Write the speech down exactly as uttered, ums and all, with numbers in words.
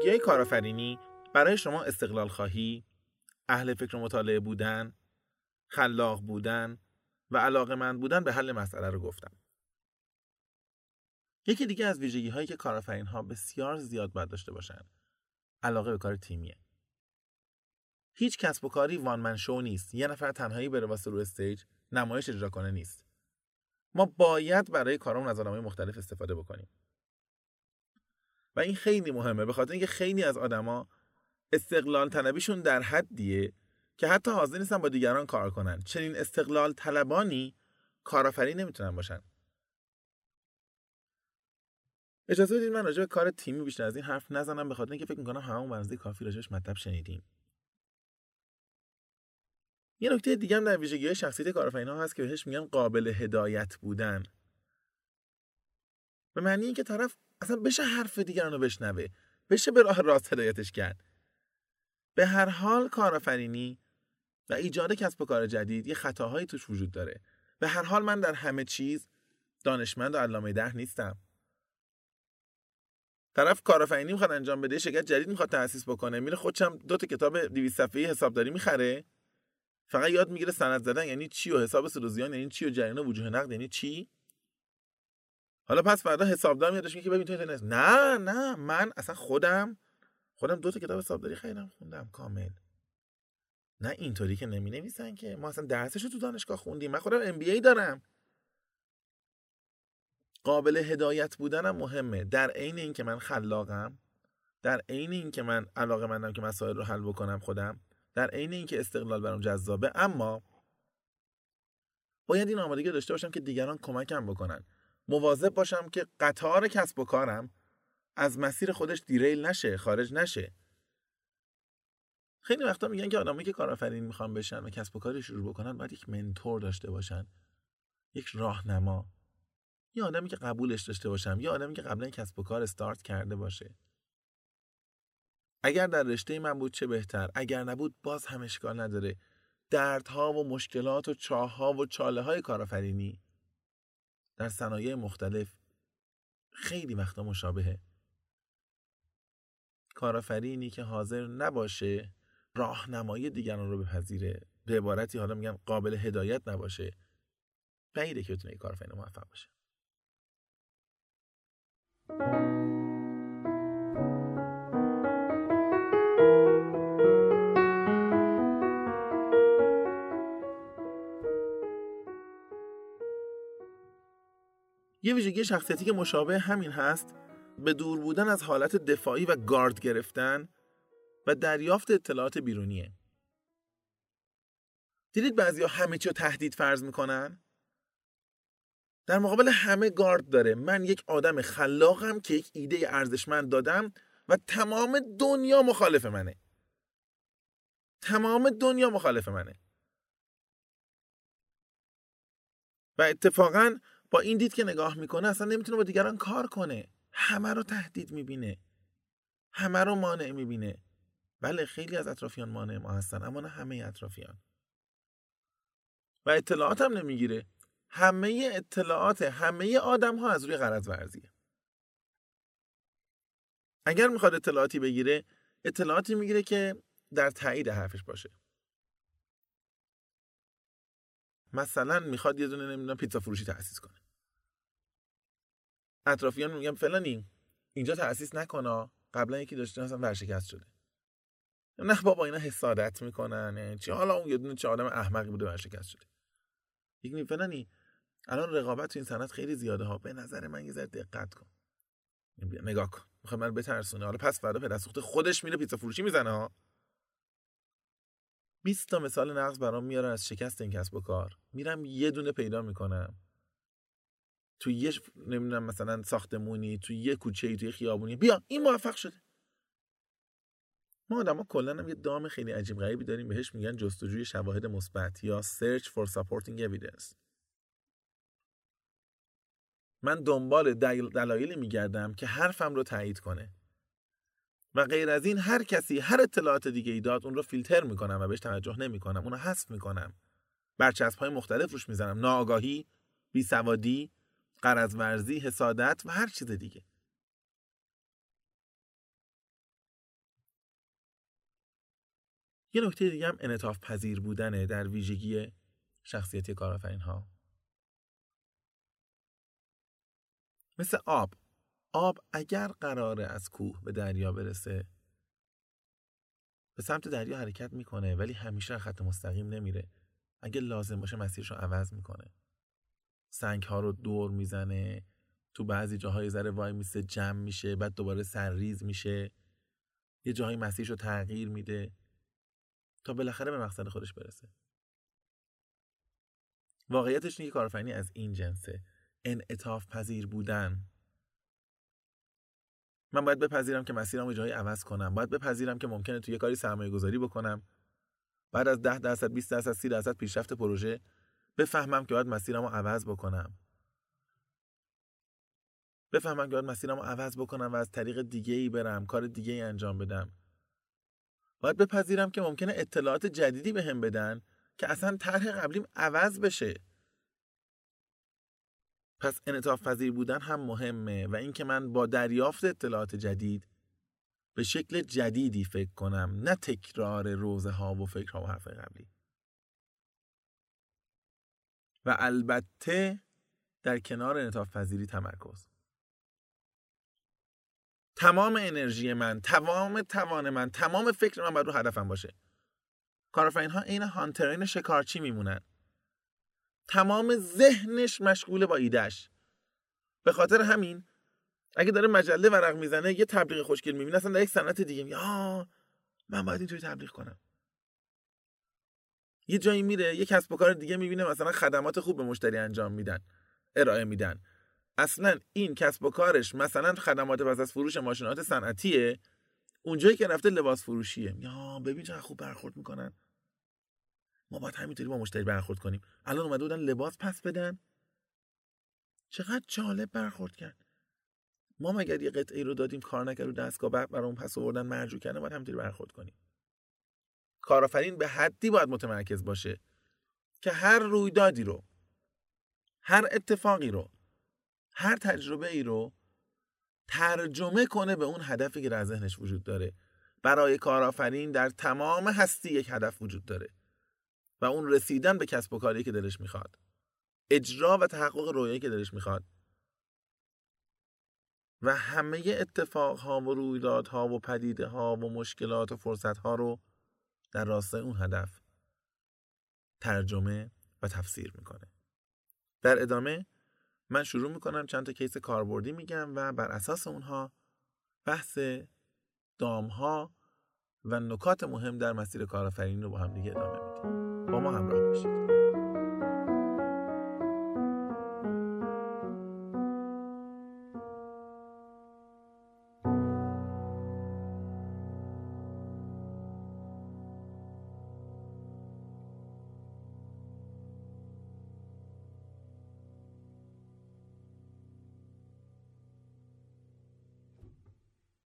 ویژگی‌های کارآفرینی برای شما استقلال خواهی، اهل فکر و مطالعه بودن، خلاق بودن و علاقه‌مند بودن به حل مسئله رو گفتم. یکی دیگه از ویژگی‌هایی که کارآفرین‌ها بسیار زیاد باید داشته باشن، علاقه به کار تیمیه. هیچ کسب و کاری وان من شو نیست. یه نفر تنهایی بره واسه رو استیج نمایش اجرا کنه نیست. ما باید برای کارمون از آدمای مختلف استفاده بکنیم. و این خیلی مهمه، به خاطر اینکه خیلی از آدما استقلال طلبیشون در حدیه که حتی حاضر نیستن با دیگران کار کنن. چنین استقلال طلبانی کارآفرین نمیتونن باشن. اجازه بدید من راجع به کار تیمی بیشتر از این حرف نزنم، به خاطر اینکه فکر می‌کنم هممون بنزدی کافی راجعش مطلب شنیدیم. یه نکته دیگه هم در ویژگی‌های شخصیت کارآفرین‌ها هست که بهش میگن قابل هدایت بودن. به معنی اینکه طرف اصلا بشه حرف دیگران رو بشنوه، بشه به راه راست هدایتش کرد. به هر حال کارآفرینی و ایجاد کسب و کار جدید یه خطاهایی توش وجود داره. به هر حال من در همه چیز دانشمند و علامه ده نیستم. طرف کارآفرینی میخواد انجام بده، شرکت جدید میخواد تأسیس بکنه، میره خودشم دو تا کتاب دویست صفحه‌ای حسابداری میخره، فقط یاد میگیره سند زدن یعنی چی و حساب سود و زیان یعنی چی و جریان وجوه نقد یعنی چی. حالا پس فردا حسابدار میادش میگه ببین تو اینترنت، نه نه من اصلا خودم خودم دو تا کتاب حسابداری خریدم خوندم کامل. نه اینطوری که نمی نویسن که ما اصلا درسشو تو دانشگاه خوندیم، من خودم ام بی ای دارم. قابل هدایت بودنم مهمه، در عین این که من خلاقم، در عین این که من علاقه‌مندم که مسائل رو حل بکنم خودم، در عین این که استقلال برام جذابه، اما باید این آمادگی داشته باشم که دیگران کمکم بکنن. مواظب باشم که قطار کسب و کارم از مسیر خودش دیریل نشه، خارج نشه. خیلی وقتا میگن که آدمایی که کارآفرین میخوان بشن و کسب و کاری شروع بکنن باید یک منتور داشته باشن، یک راهنما، یه آدمی که قبولش داشته باشم، یه آدمی که قبلا کسب و کار استارت کرده باشه. اگر در رشته من بود چه بهتر، اگر نبود باز هم اشکال نداره. دردها و مشکلات و چاه‌ها و چاله‌های کارآفرینی در صنایع مختلف خیلی وقتا مشابهه. کارآفرینی که حاضر نباشه راهنمایی دیگران رو بپذیره، به عبارتی حالا میگن قابل هدایت نباشه، بعیده که بتونه یک کارآفرین موفق باشه. یه ویژگی شخصیتی که مشابه همین هست، به دور بودن از حالت دفاعی و گارد گرفتن و دریافت اطلاعات بیرونیه. دیدید بعضیا همه چی رو تهدید فرض میکنن؟ در مقابل همه گارد داره. من یک آدم خلاقم که یک ایده ارزشمند دادم و تمام دنیا مخالف منه. تمام دنیا مخالف منه. و اتفاقاً با این دید که نگاه میکنه اصلا نمیتونه با دیگران کار کنه. همه رو تهدید میبینه. همه رو مانع میبینه. بله خیلی از اطرافیان مانع ما هستن، اما نه همه اطرافیان. و اطلاعات هم نمیگیره. همه اطلاعات همه آدم ها از روی غرض ورزیه. اگر میخواد اطلاعاتی بگیره، اطلاعاتی میگیره که در تایید حرفش باشه. مثلا میخواد یه دونه نمیدونم پیتزا فروشی تأسیس کنه. اطرافیان میگن فلانی اینجا تأسیس نکنه، قبلا یکی داشته مثلا ورشکست شده. نه بابا اینا حسادت میکنن، یعنی چی؟ حالا اون یه دونه چه آدم احمقی بوده ورشکست شده. یک می فلانی الان رقابت تو این صنعت خیلی زیاده ها، به نظر من یه ذره دقت کن. نگاه کن میخواد من بترسونه، حالا پس فردا پدر سوخته خودش میره پیتزا فروشی میزنه ها. بیست تا مثال نقض برام میاره از شکست این کسب و کار. میرم یه دونه پیدا میکنم تو یه نمیدونم مثلا ساختمونی، تو یه کوچه‌ای، تو یه خیابونی، بیا این موفق شده. ما آدما کلا هم یه دام خیلی عجیب غریبی داریم بهش میگن جستجوی شواهد مثبت یا search for supporting evidence. من دنبال دلایلی میگردم که حرفم رو تایید کنه و غیر از این هر کسی هر اطلاعات دیگه ای داد اون رو فیلتر میکنم و بهش توجه نمیکنم، اون رو حذف میکنم، برچسب‌های مختلف روش میزنم، ناآگاهی، بیسوادی، غرض ورزی، حسادت و هر چیز دیگه. یه نکته دیگه هم انعطاف پذیر بودنه در ویژگی شخصیتی کارآفرین‌ها. مثل آب. آب اگر قراره از کوه به دریا برسه، به سمت دریا حرکت میکنه، ولی همیشه خط مستقیم نمیره. اگه لازم باشه مسیرش رو عوض میکنه. سنگ ها رو دور میزنه، تو بعضی جاهای ذره وای میسه، جمع میشه، بعد دوباره سرریز میشه، یه جاهای مسیرش رو تغییر میده تا بالاخره به مقصد خودش برسه. واقعیتش اینه که کارآفرینی از این جنسه، انعطاف پذیر بودن. من باید بپذیرم که مسیرم رو جایی عوض کنم، باید بپذیرم که ممکنه توی یه کاری سرمایه گذاری بکنم، بعد از ده درصد، بیست درصد، سی درصد پیشرفت پروژه بفهمم که باید مسیرم رو عوض بکنم. بفهمم که باید مسیرم رو عوض بکنم و از طریق دیگه‌ای برم، کار دیگه‌ای انجام بدم. باید بپذیرم که ممکنه اطلاعات جدیدی بهم بدن که اصلا طرح قبلیم عوض بشه. پس انعطاف پذیر بودن هم مهمه و این که من با دریافت اطلاعات جدید به شکل جدیدی فکر کنم، نه تکرار روزه ها و فکرها و حرف قبلی. و البته در کنار انعطاف پذیری تمرکز. تمام انرژی من، تمام توان من، تمام فکر من باید رو هدفم باشه. کارآفرین‌ها عین هانترین شکارچی میمونن. تمام ذهنش مشغول با ایدهش. به خاطر همین اگه داره مجله ورق میزنه، یه تبلیغ خوشگل میبینه، اصلا در یک صنعت دیگه میگه آه من باید اینطوری تبلیغ کنم. یه جایی میره یه کسب و کار دیگه میبینه مثلا خدمات خوب به مشتری انجام میدن، ارائه میدن. اصلا این کسب و کارش مثلا خدمات پس از فروش ماشینات صنعتیه، اونجایی که رفته لباس فروشیه. یا ببین چقدر خوب برخورد میکنن، ما باید همینطوری با مشتری برخورد کنیم. الان اومده بودن لباس پس بدن، چقدر جالب برخورد کرد. ما مگر یه قطعه رو دادیم کار نکرد و دستگاه بعد برام پس آوردن مرجوع کردن، باید همینطوری برخورد کنیم. کارآفرین به حدی باید متمرکز باشه که هر رویدادی رو، هر اتفاقی رو، هر تجربه ای رو ترجمه کنه به اون هدفی که در ذهنش وجود داره. برای کارآفرین در تمام هستی یک هدف وجود داره و اون رسیدن به کسب و کاری که دلش میخواد، اجرا و تحقق رویایی که دلش میخواد. و همه اتفاقها و رویدادها و پدیده‌ها و مشکلات و فرصتها رو در راستای اون هدف ترجمه و تفسیر میکنه. در ادامه من شروع میکنم چند تا کیس کاربردی میگم و بر اساس اونها بحث دامها و نکات مهم در مسیر کارآفرینی رو با هم دیگه ادامه میدیم. با ما همراه باشید.